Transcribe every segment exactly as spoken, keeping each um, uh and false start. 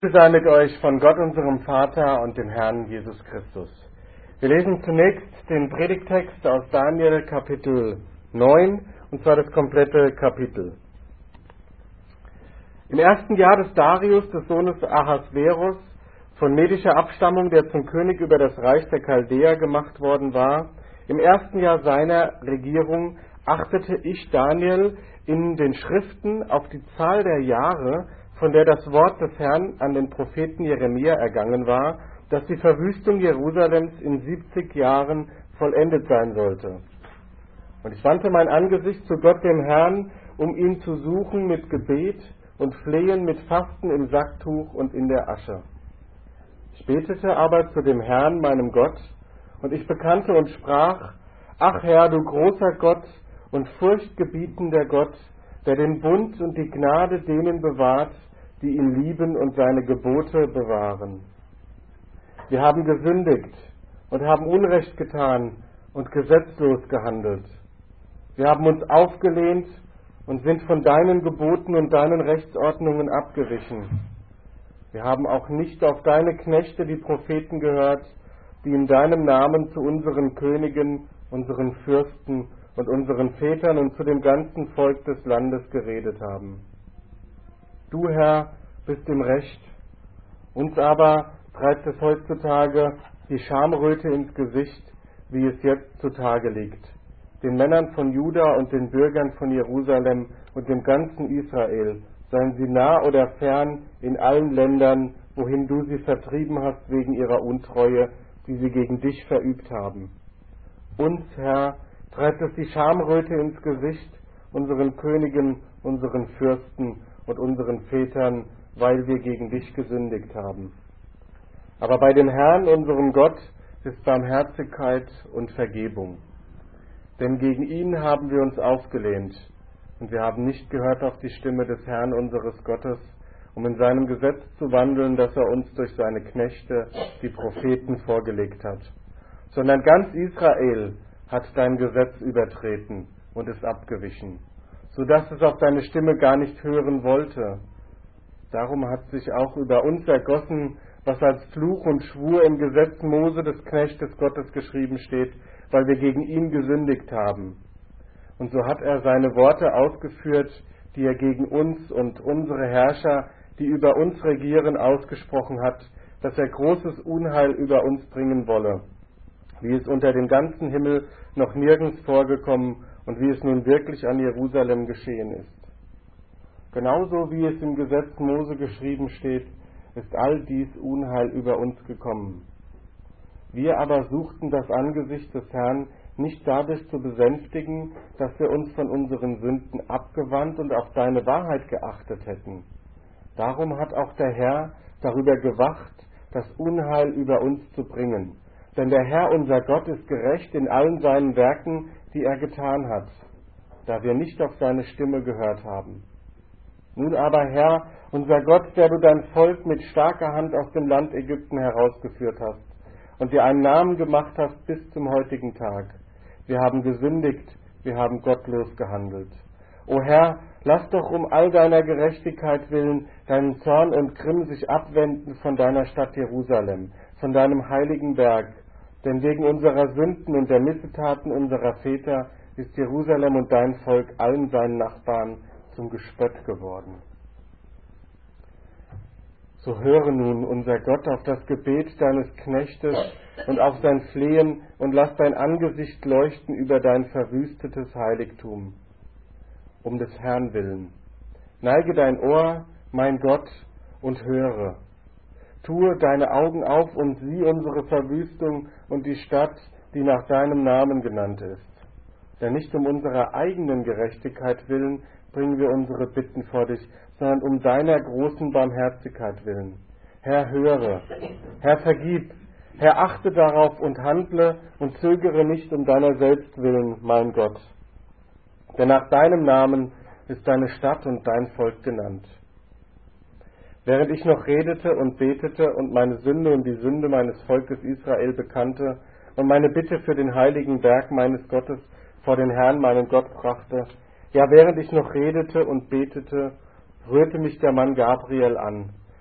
Friede sei mit euch von Gott, unserem Vater und dem Herrn Jesus Christus. Wir lesen zunächst den Predigttext aus Daniel Kapitel neun, und zwar das komplette Kapitel. Im ersten Jahr des Darius, des Sohnes Ahasverus, von medischer Abstammung, der zum König über das Reich der Chaldäer gemacht worden war, im ersten Jahr seiner Regierung achtete ich, Daniel, in den Schriften auf die Zahl der Jahre, von der das Wort des Herrn an den Propheten Jeremia ergangen war, dass die Verwüstung Jerusalems in siebzig Jahren vollendet sein sollte. Und ich wandte mein Angesicht zu Gott, dem Herrn, um ihn zu suchen mit Gebet und Flehen, mit Fasten im Sacktuch und in der Asche. Ich betete aber zu dem Herrn, meinem Gott, und ich bekannte und sprach: Ach Herr, du großer Gott und furchtgebietender Gott, der den Bund und die Gnade denen bewahrt, die ihn lieben und seine Gebote bewahren. Wir haben gesündigt und haben Unrecht getan und gesetzlos gehandelt. Wir haben uns aufgelehnt und sind von deinen Geboten und deinen Rechtsordnungen abgewichen. Wir haben auch nicht auf deine Knechte, die Propheten, gehört, die in deinem Namen zu unseren Königen, unseren Fürsten und unseren Vätern und zu dem ganzen Volk des Landes geredet haben. Du, Herr, bist im Recht, uns aber treibt es heutzutage die Schamröte ins Gesicht, wie es jetzt zutage liegt, den Männern von Juda und den Bürgern von Jerusalem und dem ganzen Israel, seien sie nah oder fern, in allen Ländern, wohin du sie vertrieben hast wegen ihrer Untreue, die sie gegen dich verübt haben. Uns, Herr, treibt es die Schamröte ins Gesicht, unseren Königen, unseren Fürsten und unseren Vätern, weil wir gegen dich gesündigt haben. Aber bei dem Herrn, unserem Gott, ist Barmherzigkeit und Vergebung. Denn gegen ihn haben wir uns aufgelehnt, und wir haben nicht gehört auf die Stimme des Herrn unseres Gottes, um in seinem Gesetz zu wandeln, das er uns durch seine Knechte, die Propheten, vorgelegt hat. Sondern ganz Israel hat dein Gesetz übertreten und ist abgewichen, so dass es auf deine Stimme gar nicht hören wollte. Darum hat sich auch über uns ergossen, was als Fluch und Schwur im Gesetz Mose des Knechtes Gottes geschrieben steht, weil wir gegen ihn gesündigt haben. Und so hat er seine Worte ausgeführt, die er gegen uns und unsere Herrscher, die über uns regieren, ausgesprochen hat, dass er großes Unheil über uns bringen wolle, wie es unter dem ganzen Himmel noch nirgends vorgekommen und wie es nun wirklich an Jerusalem geschehen ist. Genauso wie es im Gesetz Mose geschrieben steht, ist all dies Unheil über uns gekommen. Wir aber suchten das Angesicht des Herrn nicht dadurch zu besänftigen, dass wir uns von unseren Sünden abgewandt und auf deine Wahrheit geachtet hätten. Darum hat auch der Herr darüber gewacht, das Unheil über uns zu bringen. Denn der Herr, unser Gott, ist gerecht in allen seinen Werken, die er getan hat, da wir nicht auf seine Stimme gehört haben. Nun aber, Herr, unser Gott, der du dein Volk mit starker Hand aus dem Land Ägypten herausgeführt hast und dir einen Namen gemacht hast bis zum heutigen Tag. Wir haben gesündigt, wir haben gottlos gehandelt. O Herr, lass doch um all deiner Gerechtigkeit willen deinen Zorn und Grimm sich abwenden von deiner Stadt Jerusalem, von deinem heiligen Berg. Denn wegen unserer Sünden und der Missetaten unserer Väter ist Jerusalem und dein Volk allen seinen Nachbarn zum Gespött geworden. So höre nun, unser Gott, auf das Gebet deines Knechtes und auf sein Flehen und lass dein Angesicht leuchten über dein verwüstetes Heiligtum, um des Herrn willen. Neige dein Ohr, mein Gott, und höre. Tue deine Augen auf und sieh unsere Verwüstung und die Stadt, die nach deinem Namen genannt ist. Denn nicht um unserer eigenen Gerechtigkeit willen bringen wir unsere Bitten vor dich, sondern um deiner großen Barmherzigkeit willen. Herr, höre. Herr, vergib. Herr, achte darauf und handle und zögere nicht um deiner selbst willen, mein Gott. Denn nach deinem Namen ist deine Stadt und dein Volk genannt. Während ich noch redete und betete und meine Sünde und die Sünde meines Volkes Israel bekannte und meine Bitte für den heiligen Berg meines Gottes vor den Herrn, meinen Gott, brachte, ja, während ich noch redete und betete, rührte mich der Mann Gabriel an,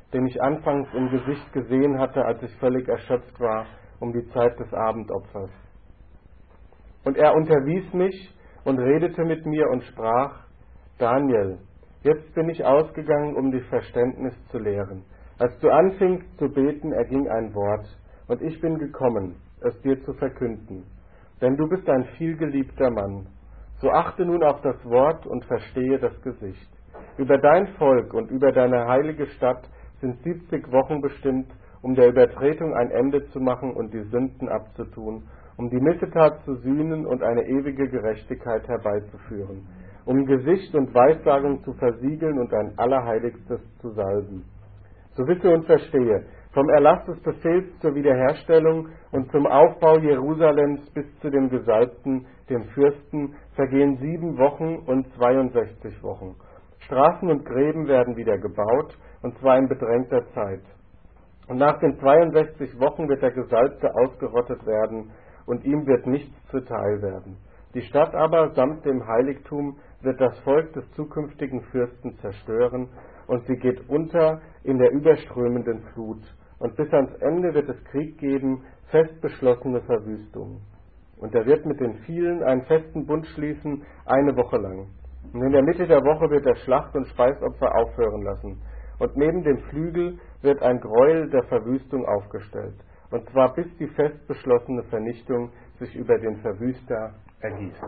den ich anfangs im Gesicht gesehen hatte, als ich völlig erschöpft war um die Zeit des Abendopfers. Und er unterwies mich und redete mit mir und sprach: Daniel, jetzt bin ich ausgegangen, um dich Verständnis zu lehren. Als du anfingst zu beten, erging ein Wort, und ich bin gekommen, es dir zu verkünden. Denn du bist ein vielgeliebter Mann. So achte nun auf das Wort und verstehe das Gesicht. Über dein Volk und über deine heilige Stadt sind siebzig Wochen bestimmt, um der Übertretung ein Ende zu machen und die Sünden abzutun, um die Missetat zu sühnen und eine ewige Gerechtigkeit herbeizuführen, um Gesicht und Weissagung zu versiegeln und ein Allerheiligstes zu salben. So wisse und verstehe, vom Erlass des Befehls zur Wiederherstellung und zum Aufbau Jerusalems bis zu dem Gesalbten, dem Fürsten, vergehen sieben Wochen und zweiundsechzig Wochen. Straßen und Gräben werden wieder gebaut, und zwar in bedrängter Zeit. Und nach den zweiundsechzig Wochen wird der Gesalbte ausgerottet werden, und ihm wird nichts zuteil werden. Die Stadt aber samt dem Heiligtum wird das Volk des zukünftigen Fürsten zerstören, und sie geht unter in der überströmenden Flut. Und bis ans Ende wird es Krieg geben, fest beschlossene Verwüstung. Und er wird mit den vielen einen festen Bund schließen, eine Woche lang. Und in der Mitte der Woche wird er Schlacht- und Speisopfer aufhören lassen. Und neben dem Flügel wird ein Gräuel der Verwüstung aufgestellt. Und zwar bis die fest beschlossene Vernichtung sich über den Verwüster ergießt.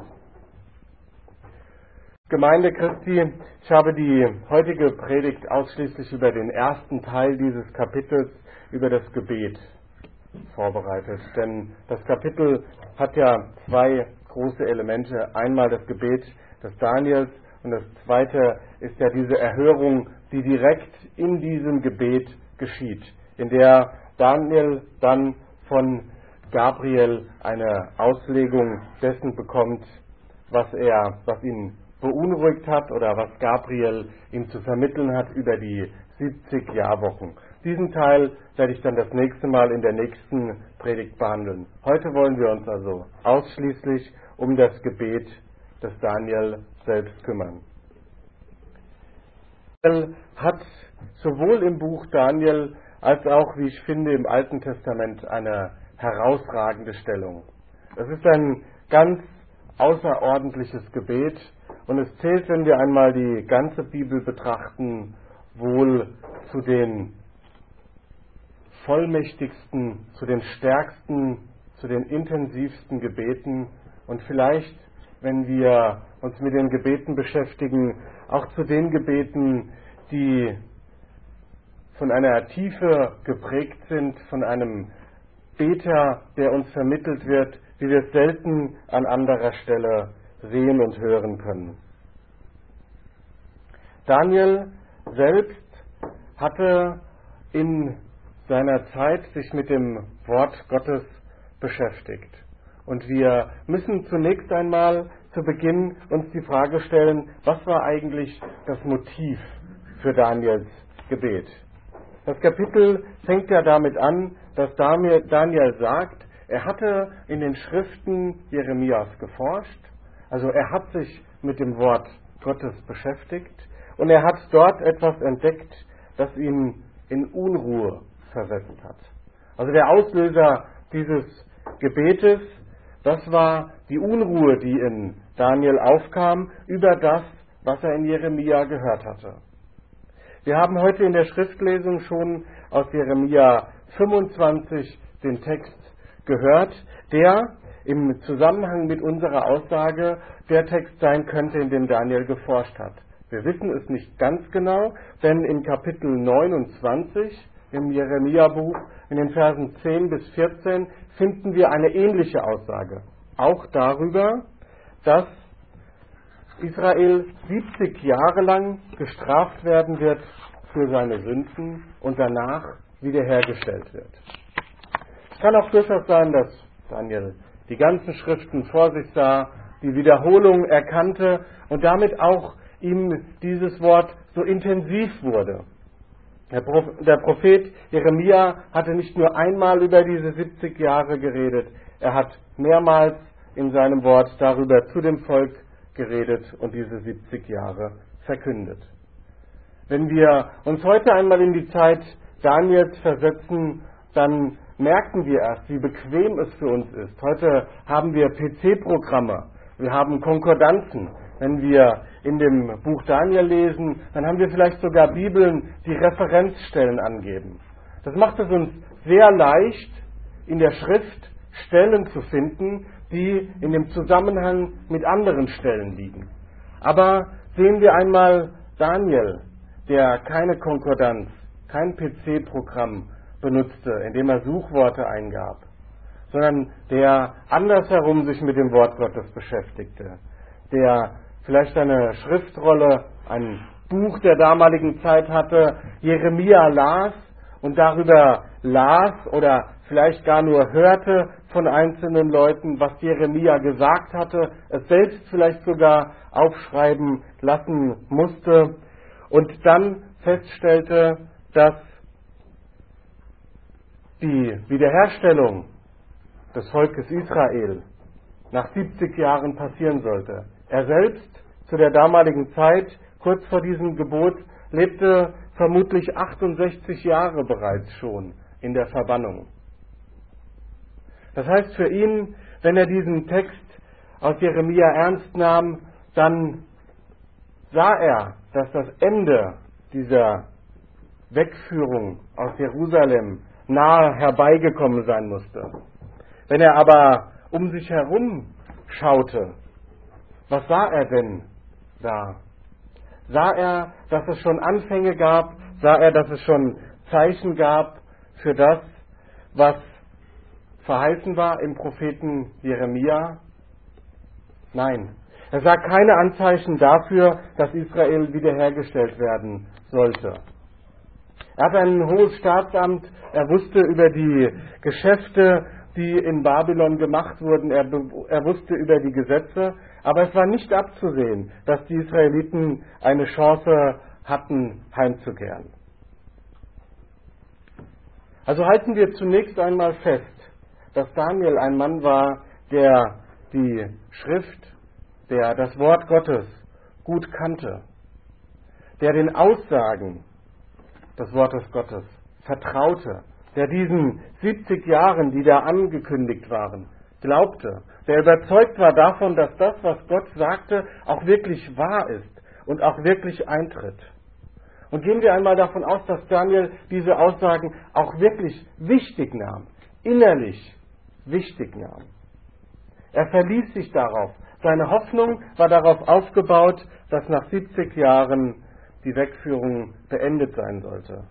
Gemeinde Christi, ich habe die heutige Predigt ausschließlich über den ersten Teil dieses Kapitels, über das Gebet, vorbereitet. Denn das Kapitel hat ja zwei große Elemente. Einmal das Gebet des Daniels und das zweite ist ja diese Erhörung, die direkt in diesem Gebet geschieht, in der Daniel dann von Gabriel eine Auslegung dessen bekommt, was er, was ihn beunruhigt hat oder was Gabriel ihm zu vermitteln hat über die siebzig Jahrwochen. Diesen Teil werde ich dann das nächste Mal in der nächsten Predigt behandeln. Heute wollen wir uns also ausschließlich um das Gebet des Daniel selbst kümmern. Daniel hat sowohl im Buch Daniel als auch, wie ich finde, im Alten Testament eine herausragende Stellung. Es ist ein ganz außerordentliches Gebet und es zählt, wenn wir einmal die ganze Bibel betrachten, wohl zu den vollmächtigsten, zu den stärksten, zu den intensivsten Gebeten und vielleicht, wenn wir uns mit den Gebeten beschäftigen, auch zu den Gebeten, die von einer Tiefe geprägt sind, von einem Beter, der uns vermittelt wird, wie wir es selten an anderer Stelle sehen und hören können. Daniel selbst hatte in seiner Zeit sich mit dem Wort Gottes beschäftigt. Und wir müssen zunächst einmal zu Beginn uns die Frage stellen, was war eigentlich das Motiv für Daniels Gebet? Das Kapitel fängt ja damit an, dass Daniel sagt, er hatte in den Schriften Jeremias geforscht, also er hat sich mit dem Wort Gottes beschäftigt und er hat dort etwas entdeckt, das ihn in Unruhe versetzt hat. Also der Auslöser dieses Gebetes, das war die Unruhe, die in Daniel aufkam über das, was er in Jeremia gehört hatte. Wir haben heute in der Schriftlesung schon aus Jeremia fünfundzwanzig den Text gehört, der im Zusammenhang mit unserer Aussage der Text sein könnte, in dem Daniel geforscht hat. Wir wissen es nicht ganz genau, denn in Kapitel neunundzwanzig im Jeremia-Buch, in den Versen zehn bis vierzehn, finden wir eine ähnliche Aussage. Auch darüber, dass Israel siebzig Jahre lang gestraft werden wird für seine Sünden und danach wiederhergestellt wird. Es kann auch durchaus sein, dass Daniel die ganzen Schriften vor sich sah, die Wiederholung erkannte und damit auch ihm dieses Wort so intensiv wurde. Der Prophet Jeremia hatte nicht nur einmal über diese siebzig Jahre geredet, er hat mehrmals in seinem Wort darüber zu dem Volk geredet und diese siebzig Jahre verkündet. Wenn wir uns heute einmal in die Zeit Daniels versetzen, dann merken wir erst, wie bequem es für uns ist. Heute haben wir P C-Programme, wir haben Konkordanzen. Wenn wir in dem Buch Daniel lesen, dann haben wir vielleicht sogar Bibeln, die Referenzstellen angeben. Das macht es uns sehr leicht, in der Schrift Stellen zu finden, die in dem Zusammenhang mit anderen Stellen liegen. Aber sehen wir einmal Daniel, der keine Konkordanz, kein P C-Programm benutzte, indem er Suchworte eingab, sondern der andersherum sich mit dem Wort Gottes beschäftigte, der vielleicht eine Schriftrolle, ein Buch der damaligen Zeit hatte, Jeremia las und darüber las oder vielleicht gar nur hörte von einzelnen Leuten, was Jeremia gesagt hatte, es selbst vielleicht sogar aufschreiben lassen musste und dann feststellte, dass die Wiederherstellung des Volkes Israel nach siebzig Jahren passieren sollte. Er selbst zu der damaligen Zeit, kurz vor diesem Gebot, lebte vermutlich achtundsechzig Jahre bereits schon in der Verbannung. Das heißt für ihn, wenn er diesen Text aus Jeremia ernst nahm, dann sah er, dass das Ende dieser Wegführung aus Jerusalem nahe herbeigekommen sein musste. Wenn er aber um sich herum schaute, was sah er denn da? Sah er, dass es schon Anfänge gab? Sah er, dass es schon Zeichen gab für das, was verheißen war im Propheten Jeremia? Nein. Er sah keine Anzeichen dafür, dass Israel wiederhergestellt werden sollte. Er hatte ein hohes Staatsamt, er wusste über die Geschäfte, die in Babylon gemacht wurden, er, er wusste über die Gesetze, aber es war nicht abzusehen, dass die Israeliten eine Chance hatten, heimzukehren. Also halten wir zunächst einmal fest, dass Daniel ein Mann war, der die Schrift, der das Wort Gottes gut kannte, der den Aussagen des Wortes Gottes vertraute, der diesen siebzig Jahren, die da angekündigt waren, glaubte, der überzeugt war davon, dass das, was Gott sagte, auch wirklich wahr ist und auch wirklich eintritt. Und gehen wir einmal davon aus, dass Daniel diese Aussagen auch wirklich wichtig nahm, innerlich wichtig nahm. Er verließ sich darauf. Seine Hoffnung war darauf aufgebaut, dass nach siebzig Jahren die Wegführung beendet sein sollte.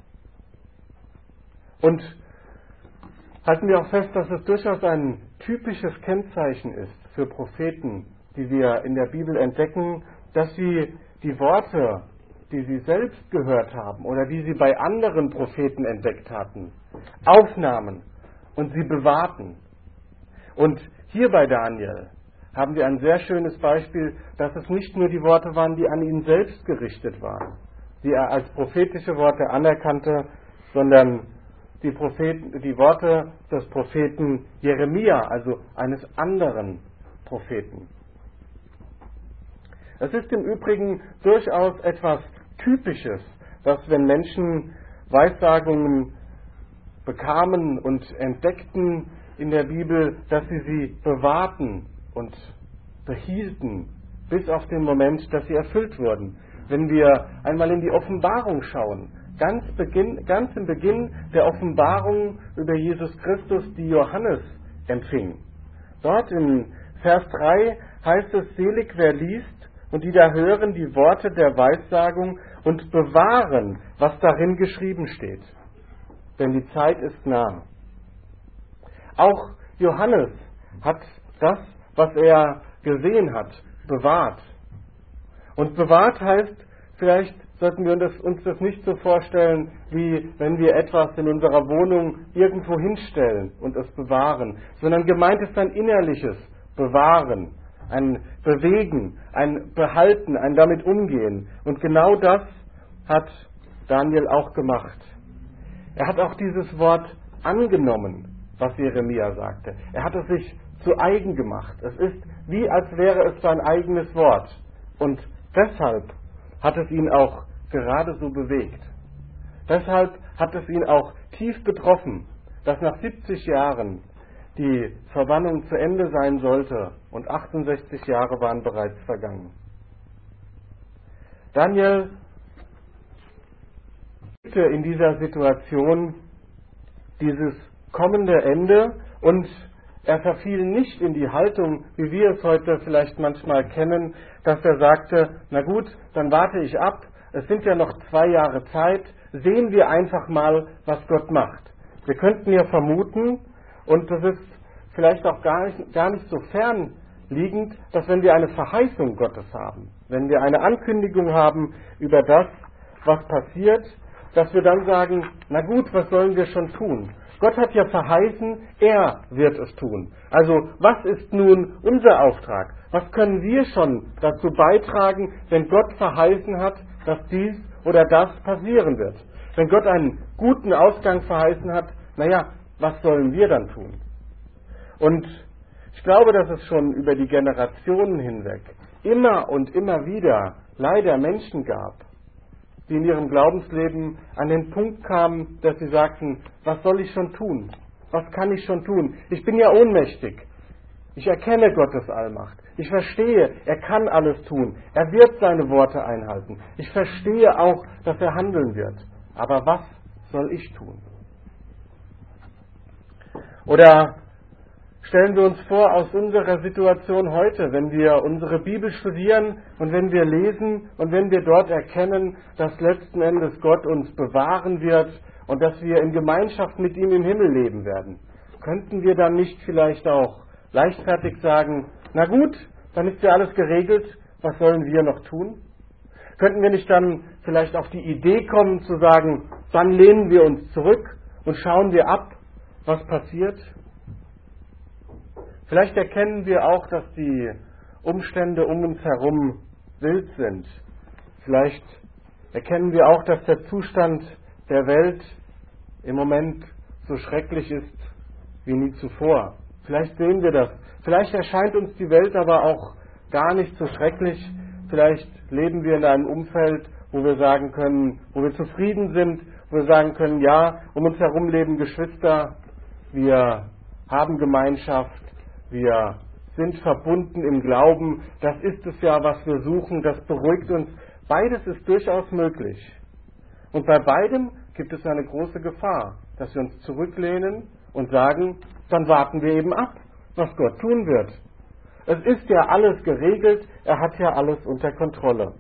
Und halten wir auch fest, dass es durchaus ein typisches Kennzeichen ist für Propheten, die wir in der Bibel entdecken, dass sie die Worte, die sie selbst gehört haben oder die sie bei anderen Propheten entdeckt hatten, aufnahmen und sie bewahrten. Und hier bei Daniel haben wir ein sehr schönes Beispiel, dass es nicht nur die Worte waren, die an ihn selbst gerichtet waren, die er als prophetische Worte anerkannte, sondern die, Propheten, die Worte des Propheten Jeremia, also eines anderen Propheten. Es ist im Übrigen durchaus etwas Typisches, dass wenn Menschen Weissagungen bekamen und entdeckten in der Bibel, dass sie sie bewahrten und behielten, bis auf den Moment, dass sie erfüllt wurden. Wenn wir einmal in die Offenbarung schauen, ganz, Beginn, ganz im Beginn der Offenbarung über Jesus Christus, die Johannes empfing. Dort in Vers drei heißt es, selig wer liest und die da hören die Worte der Weissagung und bewahren, was darin geschrieben steht. Denn die Zeit ist nah. Auch Johannes hat das, was er gesehen hat, bewahrt. Und bewahrt heißt, vielleicht sollten wir uns das nicht so vorstellen, wie wenn wir etwas in unserer Wohnung irgendwo hinstellen und es bewahren, sondern gemeint ist ein innerliches Bewahren, ein Bewegen, ein Behalten, ein damit Umgehen. Und genau das hat Daniel auch gemacht. Er hat auch dieses Wort angenommen, was Jeremia sagte. Er hat es sich zu eigen gemacht. Es ist wie, als wäre es sein eigenes Wort. Und deshalb hat es ihn auch gerade so bewegt. Deshalb hat es ihn auch tief betroffen, dass nach siebzig Jahren die Verbannung zu Ende sein sollte und achtundsechzig Jahre waren bereits vergangen. Daniel lebte in dieser Situation dieses kommende Ende und er verfiel nicht in die Haltung, wie wir es heute vielleicht manchmal kennen, dass er sagte, na gut, dann warte ich ab, es sind ja noch zwei Jahre Zeit, sehen wir einfach mal, was Gott macht. Wir könnten ja vermuten, und das ist vielleicht auch gar nicht, gar nicht so fern liegend, dass wenn wir eine Verheißung Gottes haben, wenn wir eine Ankündigung haben über das, was passiert, dass wir dann sagen, na gut, was sollen wir schon tun? Gott hat ja verheißen, er wird es tun. Also was ist nun unser Auftrag? Was können wir schon dazu beitragen, wenn Gott verheißen hat, dass dies oder das passieren wird? Wenn Gott einen guten Ausgang verheißen hat, naja, was sollen wir dann tun? Und ich glaube, dass es schon über die Generationen hinweg immer und immer wieder leider Menschen gab, die in ihrem Glaubensleben an den Punkt kamen, dass sie sagten, was soll ich schon tun? Was kann ich schon tun? Ich bin ja ohnmächtig. Ich erkenne Gottes Allmacht. Ich verstehe, er kann alles tun. Er wird seine Worte einhalten. Ich verstehe auch, dass er handeln wird. Aber was soll ich tun? Oder stellen wir uns vor, aus unserer Situation heute, wenn wir unsere Bibel studieren und wenn wir lesen und wenn wir dort erkennen, dass letzten Endes Gott uns bewahren wird und dass wir in Gemeinschaft mit ihm im Himmel leben werden. Könnten wir dann nicht vielleicht auch leichtfertig sagen, na gut, dann ist ja alles geregelt, was sollen wir noch tun? Könnten wir nicht dann vielleicht auf die Idee kommen zu sagen, dann lehnen wir uns zurück und schauen wir ab, was passiert? Vielleicht erkennen wir auch, dass die Umstände um uns herum wild sind. Vielleicht erkennen wir auch, dass der Zustand der Welt im Moment so schrecklich ist wie nie zuvor. Vielleicht sehen wir das. Vielleicht erscheint uns die Welt aber auch gar nicht so schrecklich. Vielleicht leben wir in einem Umfeld, wo wir sagen können, wo wir zufrieden sind, wo wir sagen können, ja, um uns herum leben Geschwister, wir haben Gemeinschaft, wir sind verbunden im Glauben, das ist es ja, was wir suchen, das beruhigt uns. Beides ist durchaus möglich. Und bei beidem gibt es eine große Gefahr, dass wir uns zurücklehnen und sagen, dann warten wir eben ab, was Gott tun wird. Es ist ja alles geregelt, er hat ja alles unter Kontrolle.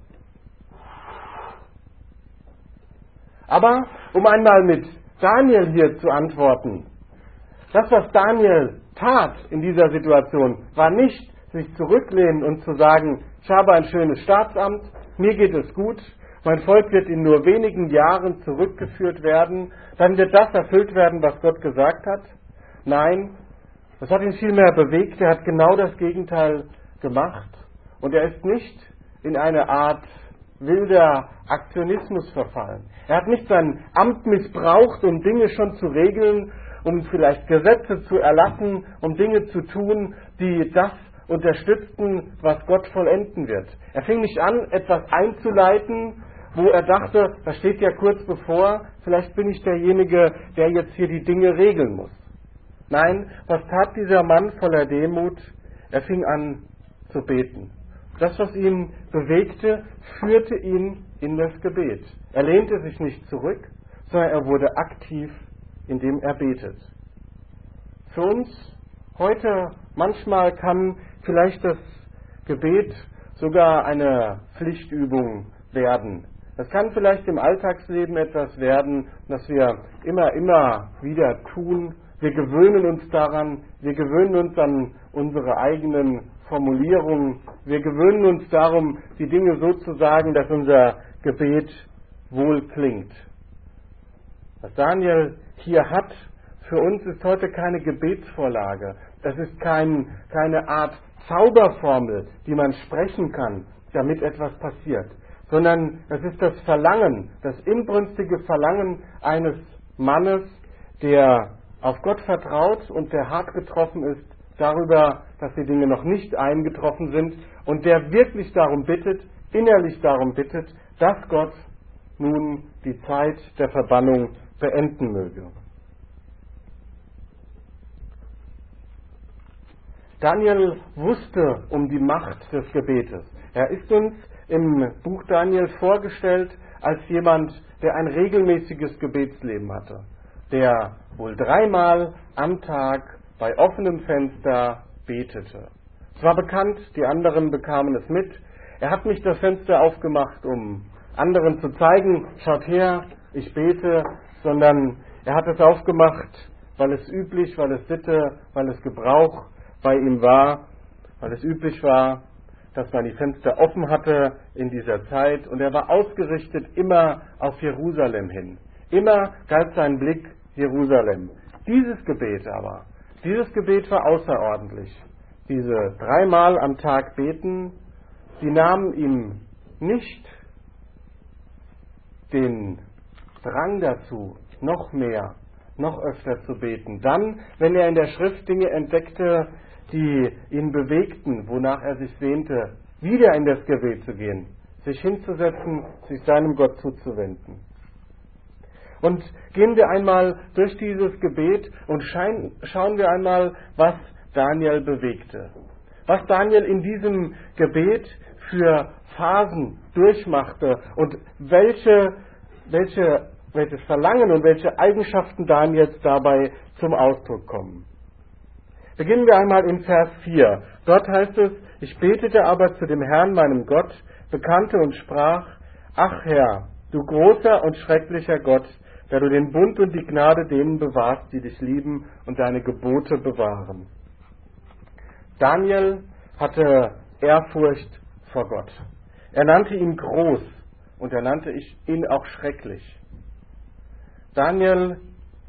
Aber um einmal mit Daniel hier zu antworten, das, was Daniel tat in dieser Situation, war nicht sich zurücklehnen und zu sagen, ich habe ein schönes Staatsamt, mir geht es gut, mein Volk wird in nur wenigen Jahren zurückgeführt werden, dann wird das erfüllt werden, was Gott gesagt hat. Nein, das hat ihn vielmehr bewegt, er hat genau das Gegenteil gemacht und er ist nicht in eine Art wilder Aktionismus verfallen. Er hat nicht sein Amt missbraucht, um Dinge schon zu regeln, um vielleicht Gesetze zu erlassen, um Dinge zu tun, die das unterstützten, was Gott vollenden wird. Er fing nicht an, etwas einzuleiten, wo er dachte, das steht ja kurz bevor, vielleicht bin ich derjenige, der jetzt hier die Dinge regeln muss. Nein, was tat dieser Mann voller Demut? Er fing an zu beten. Das, was ihn bewegte, führte ihn in das Gebet. Er lehnte sich nicht zurück, sondern er wurde aktiv, indem er betet. Für uns heute manchmal kann vielleicht das Gebet sogar eine Pflichtübung werden. Es kann vielleicht im Alltagsleben etwas werden, das wir immer, immer wieder tun. Wir gewöhnen uns daran, wir gewöhnen uns an unsere eigenen Formulierungen, wir gewöhnen uns darum, die Dinge so zu sagen, dass unser Gebet wohl klingt. Was Daniel hier hat, für uns ist heute keine Gebetsvorlage. Das ist kein, keine Art Zauberformel, die man sprechen kann, damit etwas passiert. Sondern es ist das Verlangen, das inbrünstige Verlangen eines Mannes, der auf Gott vertraut und der hart getroffen ist darüber, dass die Dinge noch nicht eingetroffen sind und der wirklich darum bittet, innerlich darum bittet, dass Gott nun die Zeit der Verbannung beenden möge. Daniel wusste um die Macht des Gebetes. Er ist uns im Buch Daniel vorgestellt als jemand, der ein regelmäßiges Gebetsleben hatte, der wohl dreimal am Tag bei offenem Fenster betete. Es war bekannt, die anderen bekamen es mit. Er hat nicht das Fenster aufgemacht, um anderen zu zeigen, schaut her, ich bete, sondern er hat es aufgemacht, weil es üblich, weil es Sitte, weil es Gebrauch bei ihm war, weil es üblich war, dass man die Fenster offen hatte in dieser Zeit, und er war ausgerichtet immer auf Jerusalem hin. Immer galt sein Blick Jerusalem. Dieses Gebet aber, dieses Gebet war außerordentlich. Diese dreimal am Tag beten, sie nahmen ihm nicht den Drang dazu, noch mehr, noch öfter zu beten. Dann, wenn er in der Schrift Dinge entdeckte, die ihn bewegten, wonach er sich sehnte, wieder in das Gebet zu gehen, sich hinzusetzen, sich seinem Gott zuzuwenden. Und gehen wir einmal durch dieses Gebet und schein, schauen wir einmal, was Daniel bewegte. Was Daniel in diesem Gebet für Phasen durchmachte und welche, welche, welches Verlangen und welche Eigenschaften Daniels dabei zum Ausdruck kommen. Beginnen wir einmal in Vers vier. Dort heißt es: Ich betete aber zu dem Herrn, meinem Gott, bekannte und sprach: Ach Herr, du großer und schrecklicher Gott, der du den Bund und die Gnade denen bewahrst, die dich lieben und deine Gebote bewahren. Daniel hatte Ehrfurcht vor Gott. Er nannte ihn groß und er nannte ihn auch schrecklich. Daniel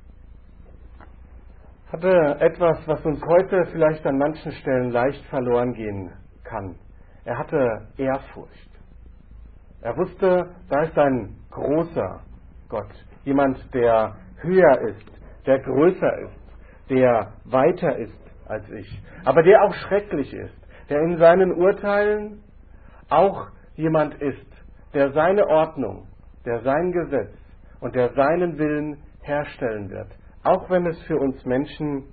hatte etwas, was uns heute vielleicht an manchen Stellen leicht verloren gehen kann. Er hatte Ehrfurcht. Er wusste, da ist ein großer Gott, jemand, der höher ist, der größer ist, der weiter ist als ich, aber der auch schrecklich ist, der in seinen Urteilen auch jemand ist, der seine Ordnung, der sein Gesetz und der seinen Willen herstellen wird. Auch wenn es für uns Menschen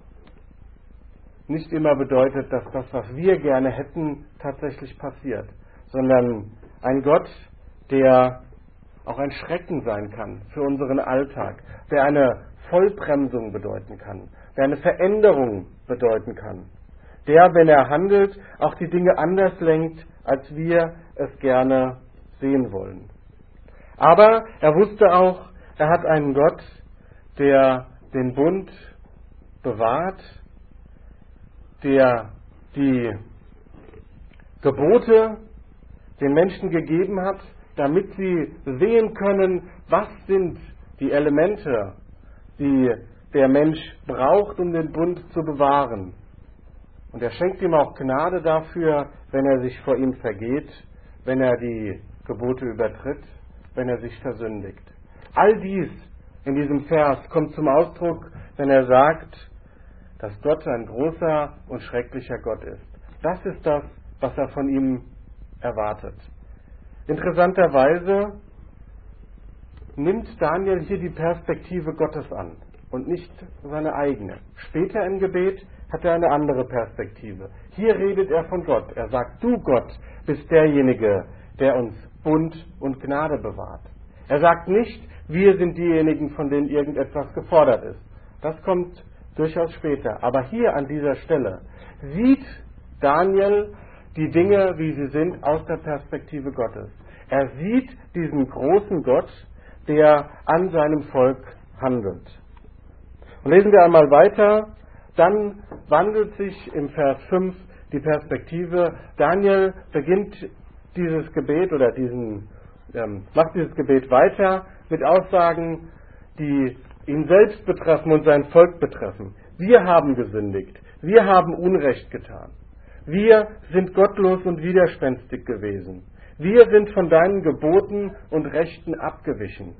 nicht immer bedeutet, dass das, was wir gerne hätten, tatsächlich passiert, sondern ein Gott, der auch ein Schrecken sein kann für unseren Alltag, der eine Vollbremsung bedeuten kann, der eine Veränderung bedeuten kann, der, wenn er handelt, auch die Dinge anders lenkt, als wir es gerne sehen wollen. Aber er wusste auch, er hat einen Gott, der den Bund bewahrt, der die Gebote den Menschen gegeben hat, damit sie sehen können, was sind die Elemente, die der Mensch braucht, um den Bund zu bewahren. Und er schenkt ihm auch Gnade dafür, wenn er sich vor ihm vergeht, wenn er die Gebote übertritt, wenn er sich versündigt. All dies in diesem Vers kommt zum Ausdruck, wenn er sagt, dass Gott ein großer und schrecklicher Gott ist. Das ist das, was er von ihm erwartet. Interessanterweise nimmt Daniel hier die Perspektive Gottes an und nicht seine eigene. Später im Gebet hat er eine andere Perspektive. Hier redet er von Gott. Er sagt, du Gott bist derjenige, der uns Bund und Gnade bewahrt. Er sagt nicht, wir sind diejenigen, von denen irgendetwas gefordert ist. Das kommt durchaus später. Aber hier an dieser Stelle sieht Daniel die Dinge, wie sie sind, aus der Perspektive Gottes. Er sieht diesen großen Gott, der an seinem Volk handelt. Und lesen wir einmal weiter. Dann wandelt sich im Vers fünf die Perspektive. Daniel beginnt dieses Gebet oder diesen, ähm, macht dieses Gebet weiter mit Aussagen, die ihn selbst betreffen und sein Volk betreffen. Wir haben gesündigt. Wir haben Unrecht getan. Wir sind gottlos und widerspenstig gewesen. Wir sind von deinen Geboten und Rechten abgewichen.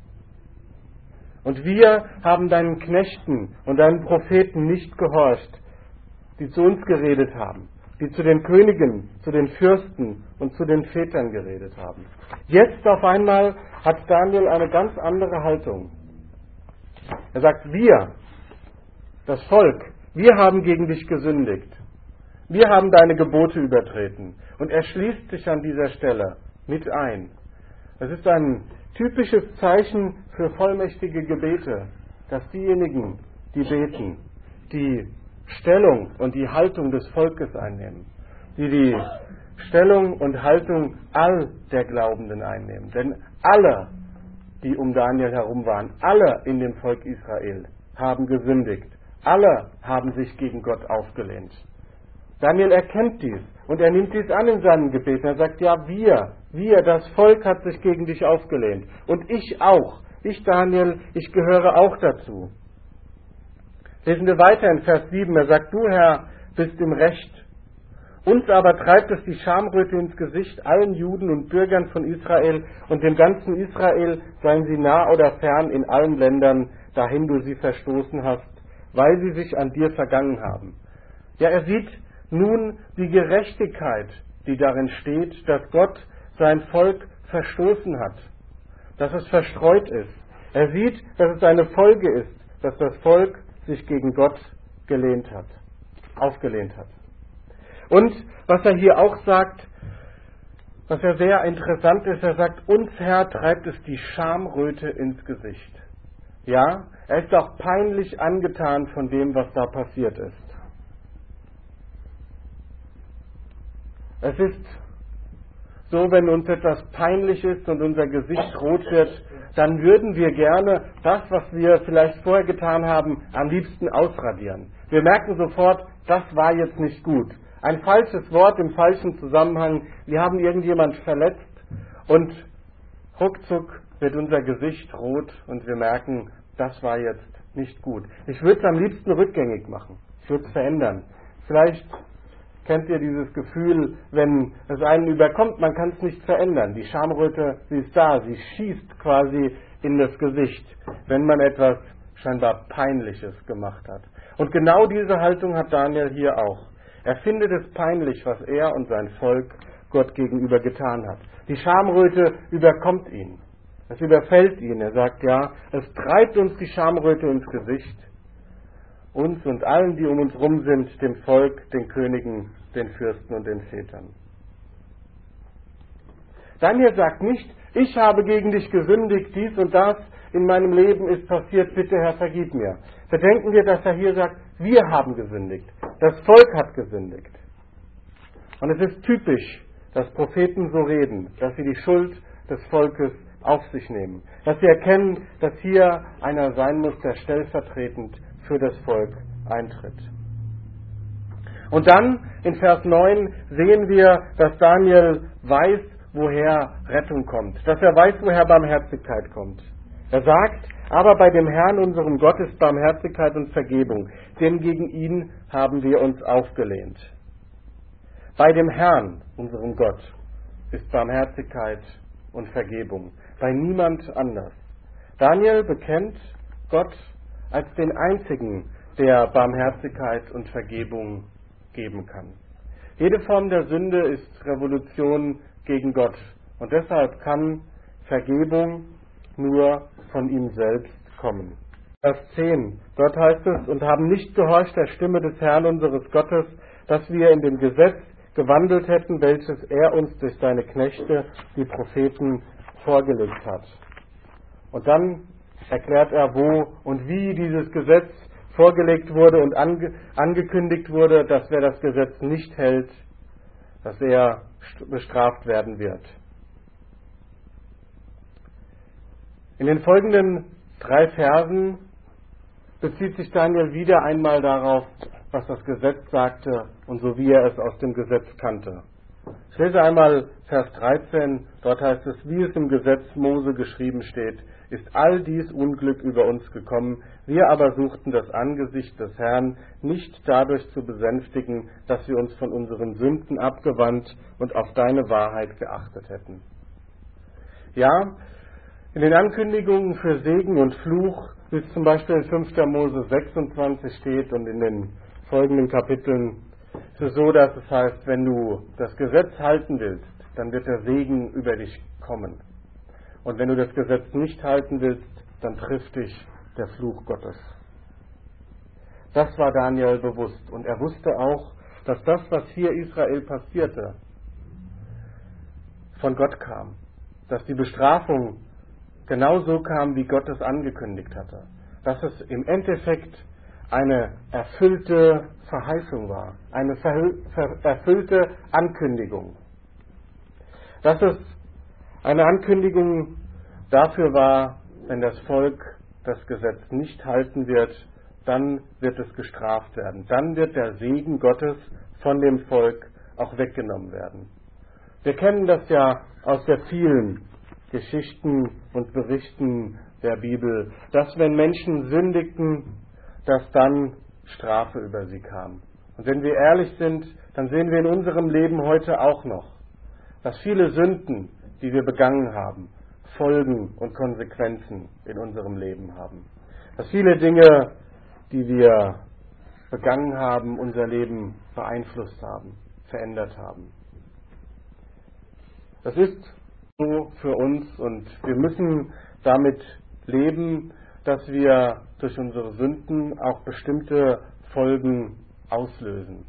Und wir haben deinen Knechten und deinen Propheten nicht gehorcht, die zu uns geredet haben. die zu den Königen, zu den Fürsten und zu den Vätern geredet haben. Jetzt auf einmal hat Daniel eine ganz andere Haltung. Er sagt, wir, das Volk, wir haben gegen dich gesündigt. Wir haben deine Gebote übertreten. Und er schließt sich an dieser Stelle mit ein. Es ist ein typisches Zeichen für vollmächtige Gebete, dass diejenigen, die beten, die Stellung und die Haltung des Volkes einnehmen, die die Stellung und Haltung all der Glaubenden einnehmen. Denn alle, die um Daniel herum waren, alle in dem Volk Israel, haben gesündigt. Alle haben sich gegen Gott aufgelehnt. Daniel erkennt dies und er nimmt dies an in seinen Gebeten. Er sagt, ja, wir, wir, das Volk hat sich gegen dich aufgelehnt. Und ich auch. Ich, Daniel, ich gehöre auch dazu. Lesen wir weiter in Vers sieben. Er sagt, du, Herr, bist im Recht. Uns aber treibt es die Schamröte ins Gesicht, allen Juden und Bürgern von Israel und dem ganzen Israel, seien sie nah oder fern in allen Ländern, dahin du sie verstoßen hast, weil sie sich an dir vergangen haben. Ja, er sieht nun die Gerechtigkeit, die darin steht, dass Gott sein Volk verstoßen hat, dass es verstreut ist. Er sieht, dass es eine Folge ist, dass das Volk sich gegen Gott gelehnt hat, aufgelehnt hat. Und was er hier auch sagt, was ja sehr interessant ist, er sagt, uns Herr treibt es die Schamröte ins Gesicht. Ja, er ist auch peinlich angetan von dem, was da passiert ist. Es ist so, wenn uns etwas peinlich ist und unser Gesicht rot wird, dann würden wir gerne das, was wir vielleicht vorher getan haben, am liebsten ausradieren. Wir merken sofort, das war jetzt nicht gut. Ein falsches Wort im falschen Zusammenhang, wir haben irgendjemand verletzt und ruckzuck wird unser Gesicht rot und wir merken, das war jetzt nicht gut. Ich würde es am liebsten rückgängig machen. Ich würde es verändern. Vielleicht kennt ihr dieses Gefühl, wenn es einen überkommt, man kann es nicht verändern. Die Schamröte, sie ist da, sie schießt quasi in das Gesicht, wenn man etwas scheinbar Peinliches gemacht hat. Und genau diese Haltung hat Daniel hier auch. Er findet es peinlich, was er und sein Volk Gott gegenüber getan hat. Die Schamröte überkommt ihn. Es überfällt ihn. Er sagt, ja, es treibt uns die Schamröte ins Gesicht. Uns und allen, die um uns rum sind, dem Volk, den Königen, den Fürsten und den Vätern. Daniel sagt nicht, ich habe gegen dich gesündigt, dies und das in meinem Leben ist passiert, bitte Herr, vergib mir. Bedenken wir, dass er hier sagt, wir haben gesündigt, das Volk hat gesündigt. Und es ist typisch, dass Propheten so reden, dass sie die Schuld des Volkes auf sich nehmen, dass sie erkennen, dass hier einer sein muss, der stellvertretend für das Volk eintritt. Und dann in Vers neun sehen wir, dass Daniel weiß, woher Rettung kommt, dass er weiß, woher Barmherzigkeit kommt. Er sagt, aber bei dem Herrn, unserem Gott, ist Barmherzigkeit und Vergebung, denn gegen ihn haben wir uns aufgelehnt. Bei dem Herrn, unserem Gott, ist Barmherzigkeit und Vergebung, bei niemand anders. Daniel bekennt Gott als den einzigen, der Barmherzigkeit und Vergebung geben kann. Jede Form der Sünde ist Revolution gegen Gott und deshalb kann Vergebung nur von ihm selbst kommen. Vers zehn, dort heißt es, und haben nicht gehorcht der Stimme des Herrn unseres Gottes, dass wir in dem Gesetz gewandelt hätten, welches er uns durch seine Knechte, die Propheten, vorgelegt hat. Und dann erklärt er, wo und wie dieses Gesetz vorgelegt wurde und ange- angekündigt wurde, dass wer das Gesetz nicht hält, dass er bestraft werden wird. In den folgenden drei Versen bezieht sich Daniel wieder einmal darauf, was das Gesetz sagte und so wie er es aus dem Gesetz kannte. Ich lese einmal Vers dreizehn, dort heißt es, wie es im Gesetz Mose geschrieben steht, ist all dies Unglück über uns gekommen, wir aber suchten das Angesicht des Herrn nicht dadurch zu besänftigen, dass wir uns von unseren Sünden abgewandt und auf deine Wahrheit geachtet hätten. Ja, in den Ankündigungen für Segen und Fluch, wie es zum Beispiel in fünfter Mose sechsundzwanzig steht und in den folgenden Kapiteln Es ist so, dass es heißt, wenn du das Gesetz halten willst, dann wird der Segen über dich kommen. Und wenn du das Gesetz nicht halten willst, dann trifft dich der Fluch Gottes. Das war Daniel bewusst. Und er wusste auch, dass das, was hier Israel passierte, von Gott kam. Dass die Bestrafung genauso kam, wie Gott es angekündigt hatte. Dass es im Endeffekt eine erfüllte Verheißung war. Eine erfüllte Ankündigung. Dass es eine Ankündigung dafür war, wenn das Volk das Gesetz nicht halten wird, dann wird es gestraft werden. Dann wird der Segen Gottes von dem Volk auch weggenommen werden. Wir kennen das ja aus der vielen Geschichten und Berichten der Bibel, dass wenn Menschen sündigten, dass dann Strafe über sie kam. Und wenn wir ehrlich sind, dann sehen wir in unserem Leben heute auch noch, dass viele Sünden, die wir begangen haben, Folgen und Konsequenzen in unserem Leben haben. Dass viele Dinge, die wir begangen haben, unser Leben beeinflusst haben, verändert haben. Das ist so für uns und wir müssen damit leben, dass wir durch unsere Sünden auch bestimmte Folgen auslösen.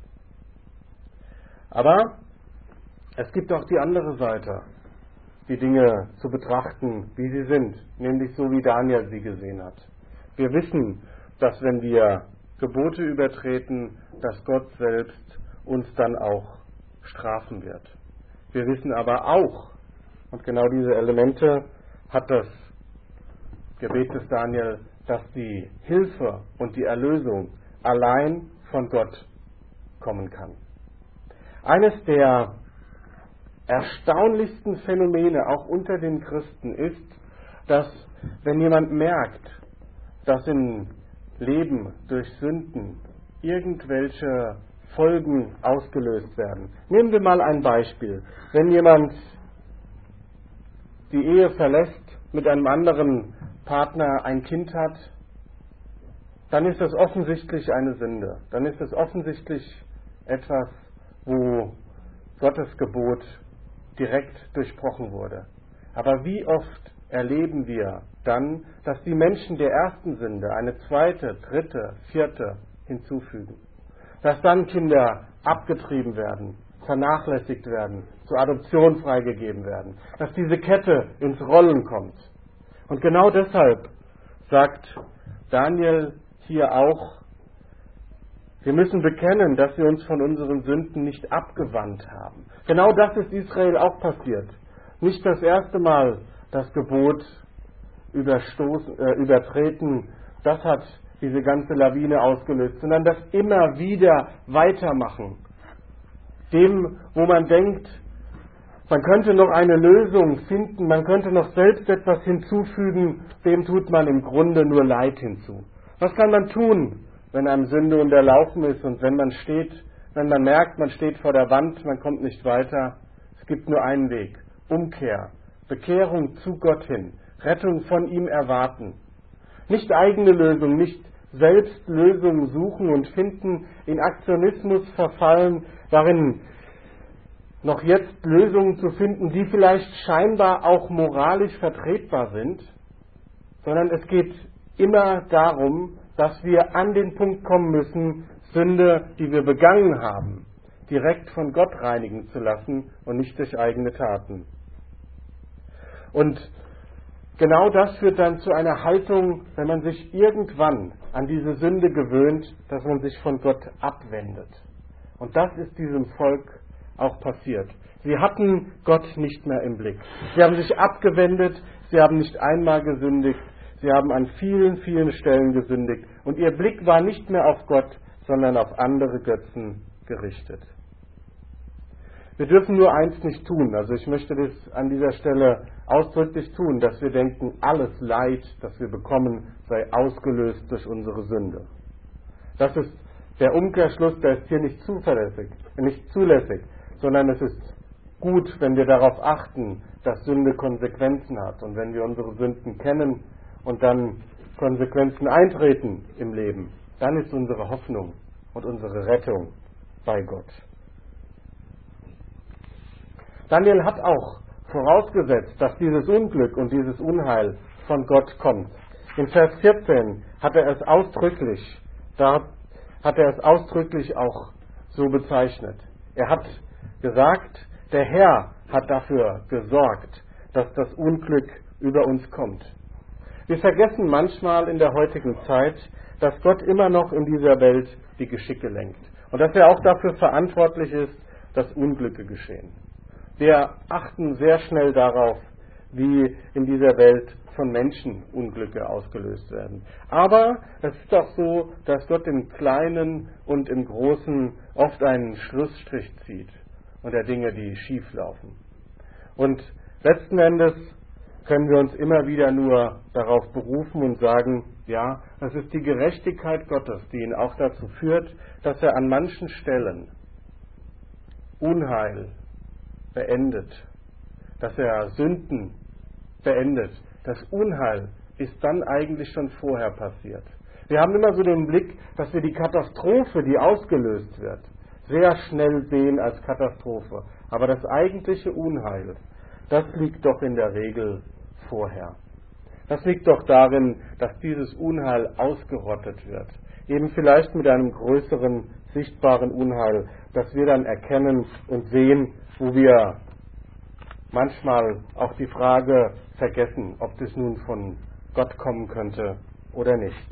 Aber es gibt auch die andere Seite, die Dinge zu betrachten, wie sie sind, nämlich so, wie Daniel sie gesehen hat. Wir wissen, dass wenn wir Gebote übertreten, dass Gott selbst uns dann auch strafen wird. Wir wissen aber auch, und genau diese Elemente hat das Gebet des Daniel, dass die Hilfe und die Erlösung allein von Gott kommen kann. Eines der erstaunlichsten Phänomene auch unter den Christen ist, dass wenn jemand merkt, dass im Leben durch Sünden irgendwelche Folgen ausgelöst werden. Nehmen wir mal ein Beispiel. Wenn jemand die Ehe verlässt, mit einem anderen Partner ein Kind hat, dann ist das offensichtlich eine Sünde. Dann ist es offensichtlich etwas, wo Gottes Gebot direkt durchbrochen wurde. Aber wie oft erleben wir dann, dass die Menschen der ersten Sünde eine zweite, dritte, vierte hinzufügen? Dass dann Kinder abgetrieben werden, vernachlässigt werden, zur Adoption freigegeben werden, dass diese Kette ins Rollen kommt. Und genau deshalb sagt Daniel hier auch, wir müssen bekennen, dass wir uns von unseren Sünden nicht abgewandt haben. Genau das ist Israel auch passiert. Nicht das erste Mal das Gebot überstoßen, äh, übertreten, das hat diese ganze Lawine ausgelöst, sondern das immer wieder weitermachen. Dem, wo man denkt, man könnte noch eine Lösung finden, man könnte noch selbst etwas hinzufügen, dem tut man im Grunde nur Leid hinzu. Was kann man tun, wenn einem Sünde unterlaufen ist und wenn man steht, wenn man merkt, man steht vor der Wand, man kommt nicht weiter? Es gibt nur einen Weg: Umkehr, Bekehrung zu Gott hin, Rettung von ihm erwarten. Nicht eigene Lösung, nicht selbst Lösungen suchen und finden, in Aktionismus verfallen, darin noch jetzt Lösungen zu finden, die vielleicht scheinbar auch moralisch vertretbar sind, sondern es geht immer darum, dass wir an den Punkt kommen müssen, Sünde, die wir begangen haben, direkt von Gott reinigen zu lassen und nicht durch eigene Taten. Und genau das führt dann zu einer Haltung, wenn man sich irgendwann an diese Sünde gewöhnt, dass man sich von Gott abwendet. Und das ist diesem Volk auch passiert. Sie hatten Gott nicht mehr im Blick. Sie haben sich abgewendet, sie haben nicht einmal gesündigt, sie haben an vielen, vielen Stellen gesündigt. Und ihr Blick war nicht mehr auf Gott, sondern auf andere Götzen gerichtet. Wir dürfen nur eins nicht tun, also ich möchte das an dieser Stelle ausdrücklich tun, dass wir denken, alles Leid, das wir bekommen, sei ausgelöst durch unsere Sünde. Das ist der Umkehrschluss, der ist hier nicht zuverlässig, nicht zulässig, sondern es ist gut, wenn wir darauf achten, dass Sünde Konsequenzen hat und wenn wir unsere Sünden kennen und dann Konsequenzen eintreten im Leben, dann ist unsere Hoffnung und unsere Rettung bei Gott. Daniel hat auch vorausgesetzt, dass dieses Unglück und dieses Unheil von Gott kommt. In Vers vierzehn hat er es ausdrücklich, da hat er es ausdrücklich auch so bezeichnet. Er hat gesagt, der Herr hat dafür gesorgt, dass das Unglück über uns kommt. Wir vergessen manchmal in der heutigen Zeit, dass Gott immer noch in dieser Welt die Geschicke lenkt und dass er auch dafür verantwortlich ist, dass Unglücke geschehen. Wir achten sehr schnell darauf, wie in dieser Welt von Menschen Unglücke ausgelöst werden. Aber es ist auch so, dass Gott im Kleinen und im Großen oft einen Schlussstrich zieht unter Dinge, die schief laufen. Und letzten Endes können wir uns immer wieder nur darauf berufen und sagen, ja, es ist die Gerechtigkeit Gottes, die ihn auch dazu führt, dass er an manchen Stellen Unheil beendet, dass er Sünden beendet. Das Unheil ist dann eigentlich schon vorher passiert. Wir haben immer so den Blick, dass wir die Katastrophe, die ausgelöst wird, sehr schnell sehen als Katastrophe. Aber das eigentliche Unheil, das liegt doch in der Regel vorher. Das liegt doch darin, dass dieses Unheil ausgerottet wird. Eben vielleicht mit einem größeren, sichtbaren Unheil, das wir dann erkennen und sehen, wo wir manchmal auch die Frage vergessen, ob das nun von Gott kommen könnte oder nicht.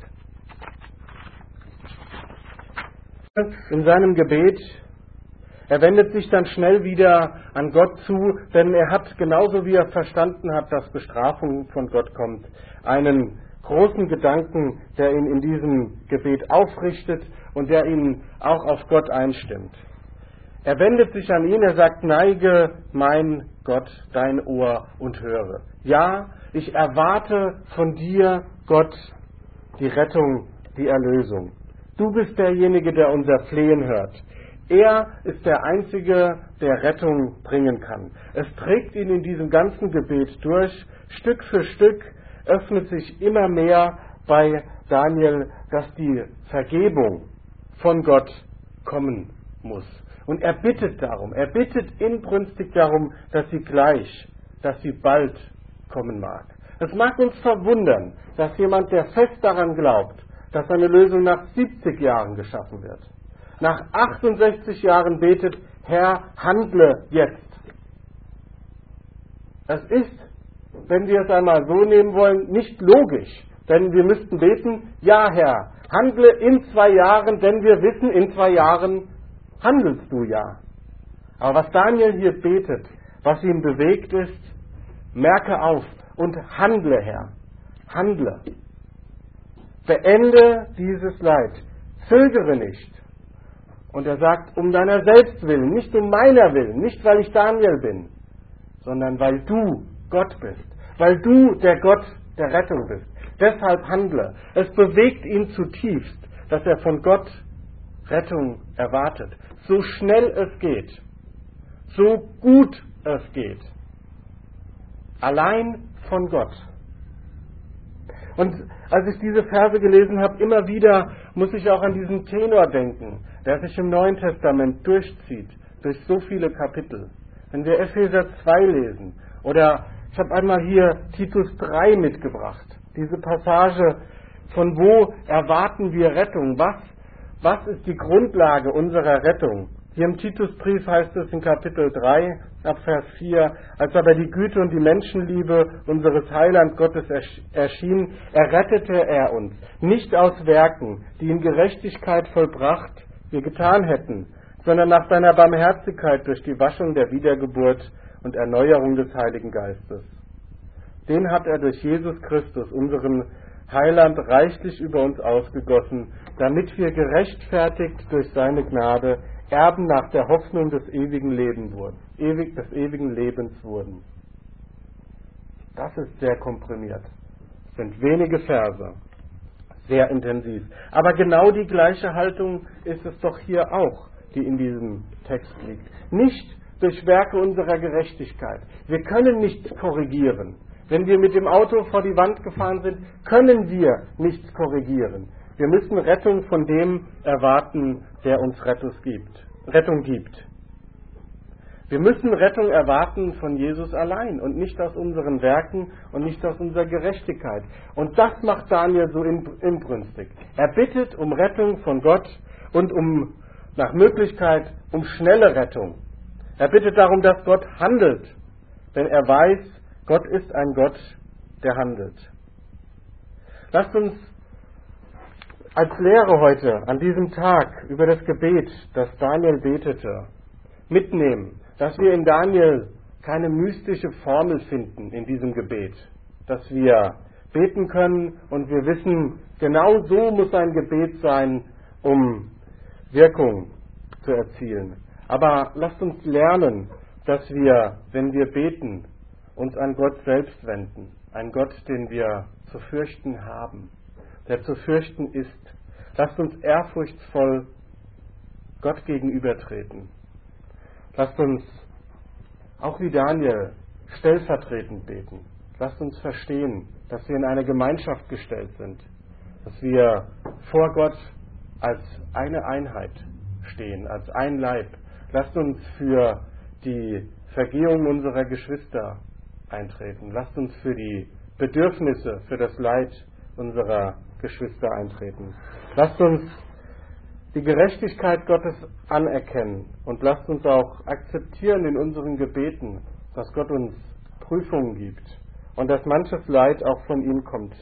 In seinem Gebet, er wendet sich dann schnell wieder an Gott zu, denn er hat, genauso wie er verstanden hat, dass Bestrafung von Gott kommt, einen großen Gedanken, der ihn in diesem Gebet aufrichtet und der ihn auch auf Gott einstimmt. Er wendet sich an ihn, er sagt, neige, mein Gott, dein Ohr und höre. Ja, ich erwarte von dir, Gott, die Rettung, die Erlösung. Du bist derjenige, der unser Flehen hört. Er ist der Einzige, der Rettung bringen kann. Es trägt ihn in diesem ganzen Gebet durch. Stück für Stück öffnet sich immer mehr bei Daniel, dass die Vergebung von Gott kommen muss. Und er bittet darum, er bittet inbrünstig darum, dass sie gleich, dass sie bald kommen mag. Es mag uns verwundern, dass jemand, der fest daran glaubt, dass eine Lösung nach siebzig Jahren geschaffen wird, nach achtundsechzig Jahren betet, Herr, handle jetzt. Das ist, wenn wir es einmal so nehmen wollen, nicht logisch. Denn wir müssten beten, ja Herr, handle in zwei Jahren, denn wir wissen, in zwei Jahren handelst du ja. Aber was Daniel hier betet, was ihn bewegt ist, merke auf und handle, Herr. Handle. Beende dieses Leid. Zögere nicht. Und er sagt, um deiner selbst willen, nicht um meiner willen, nicht weil ich Daniel bin, sondern weil du Gott bist, weil du der Gott der Rettung bist. Deshalb handle. Es bewegt ihn zutiefst, dass er von Gott Rettung erwartet. So schnell es geht, so gut es geht. Allein von Gott. Und als ich diese Verse gelesen habe, immer wieder muss ich auch an diesen Tenor denken, der sich im Neuen Testament durchzieht, durch so viele Kapitel. Wenn wir Epheser zwei lesen, oder ich habe einmal hier Titus drei mitgebracht, diese Passage, von wo erwarten wir Rettung, was, was ist die Grundlage unserer Rettung? Hier im Titusbrief heißt es in Kapitel drei, ab Vers vier, als aber die Güte und die Menschenliebe unseres Heiland Gottes erschien, errettete er uns, nicht aus Werken, die in Gerechtigkeit vollbracht wir getan hätten, sondern nach seiner Barmherzigkeit durch die Waschung der Wiedergeburt und Erneuerung des Heiligen Geistes. Den hat er durch Jesus Christus, unseren Heiland, reichlich über uns ausgegossen, damit wir gerechtfertigt durch seine Gnade Erben nach der Hoffnung des ewigen Lebens wurden, ewig, des ewigen Lebens wurden. Das ist sehr komprimiert. Es sind wenige Verse, sehr intensiv. Aber genau die gleiche Haltung ist es doch hier auch, die in diesem Text liegt. Nicht durch Werke unserer Gerechtigkeit. Wir können nichts korrigieren. Wenn wir mit dem Auto vor die Wand gefahren sind, können wir nichts korrigieren. Wir müssen Rettung von dem erwarten, der uns Rettung gibt. Rettung gibt. Wir müssen Rettung erwarten von Jesus allein und nicht aus unseren Werken und nicht aus unserer Gerechtigkeit. Und das macht Daniel so inbrünstig. Er bittet um Rettung von Gott und um, nach Möglichkeit, um schnelle Rettung. Er bittet darum, dass Gott handelt, denn er weiß, Gott ist ein Gott, der handelt. Lasst uns als Lehre heute an diesem Tag über das Gebet, das Daniel betete, mitnehmen, dass wir in Daniel keine mystische Formel finden in diesem Gebet, dass wir beten können und wir wissen, genau so muss ein Gebet sein, um Wirkung zu erzielen. Aber lasst uns lernen, dass wir, wenn wir beten, uns an Gott selbst wenden, ein Gott, den wir zu fürchten haben, der zu fürchten ist. Lasst uns ehrfurchtsvoll Gott gegenübertreten. Lasst uns, auch wie Daniel, stellvertretend beten. Lasst uns verstehen, dass wir in eine Gemeinschaft gestellt sind, dass wir vor Gott als eine Einheit stehen, als ein Leib. Lasst uns für die Vergehung unserer Geschwister eintreten. Lasst uns für die Bedürfnisse, für das Leid unserer Geschwister eintreten. Lasst uns die Gerechtigkeit Gottes anerkennen und lasst uns auch akzeptieren in unseren Gebeten, dass Gott uns Prüfungen gibt und dass manches Leid auch von ihm kommt.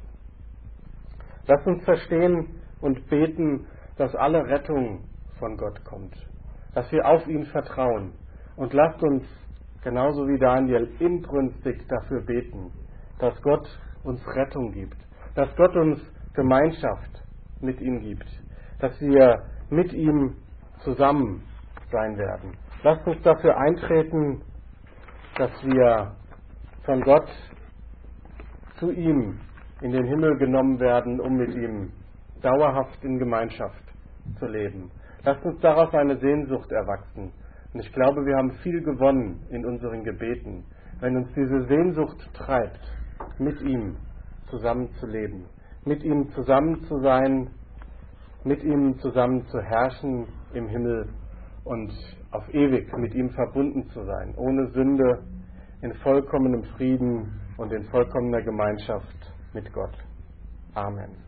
Lasst uns verstehen und beten, dass alle Rettung von Gott kommt, dass wir auf ihn vertrauen und lasst uns, genauso wie Daniel, inbrünstig dafür beten, dass Gott uns Rettung gibt, dass Gott uns Gemeinschaft mit ihm gibt, dass wir mit ihm zusammen sein werden. Lasst uns dafür eintreten, dass wir von Gott zu ihm in den Himmel genommen werden, um mit ihm dauerhaft in Gemeinschaft zu leben. Lasst uns daraus eine Sehnsucht erwachsen. Und ich glaube, wir haben viel gewonnen in unseren Gebeten, wenn uns diese Sehnsucht treibt, mit ihm zusammen zu leben, mit ihm zusammen zu sein, mit ihm zusammen zu herrschen im Himmel und auf ewig mit ihm verbunden zu sein, ohne Sünde, in vollkommenem Frieden und in vollkommener Gemeinschaft mit Gott. Amen.